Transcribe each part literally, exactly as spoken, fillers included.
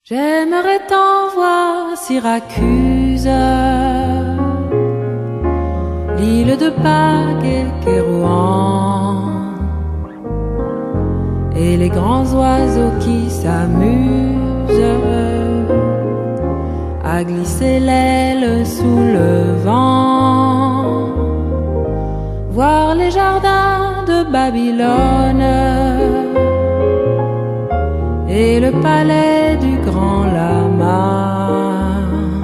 J'aimerais tant voir Syracuse, l'île de Pâques et Kérouan, et les grands oiseaux qui s'amusent à glisser l'aile sous le vent, voir les jardins de Babylone et le palais du grand lama,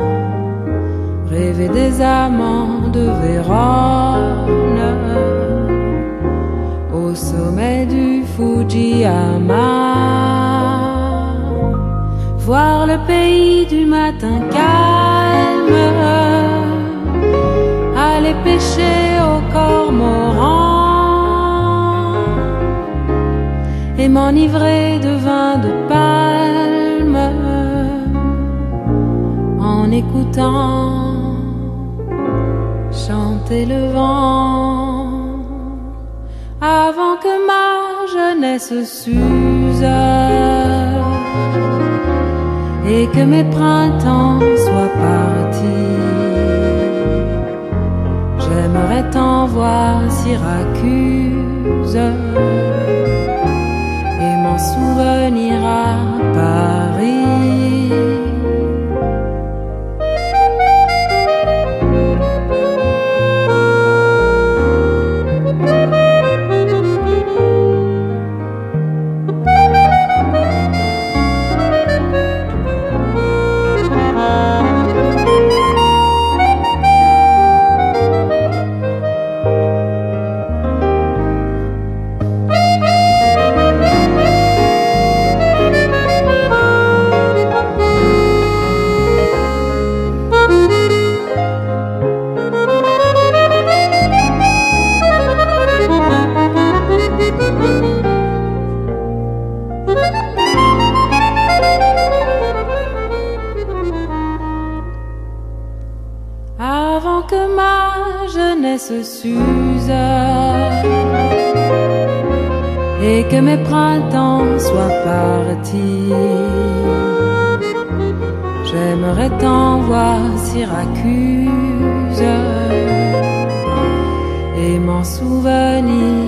rêver des amants de Vérone au sommet du Fujiyama, voir le pays du matin calme, aller pêcher au cormoran et m'enivrer de vin de palme en écoutant chanter le vent, avant que ma jeunesse s'use et que mes printemps soient partis. J'aimerais tant voir Syracuse et m'en souvenir à Paris. Avant que ma jeunesse s'use et que mes printemps soient partis, j'aimerais tant voir Syracuse et m'en souvenir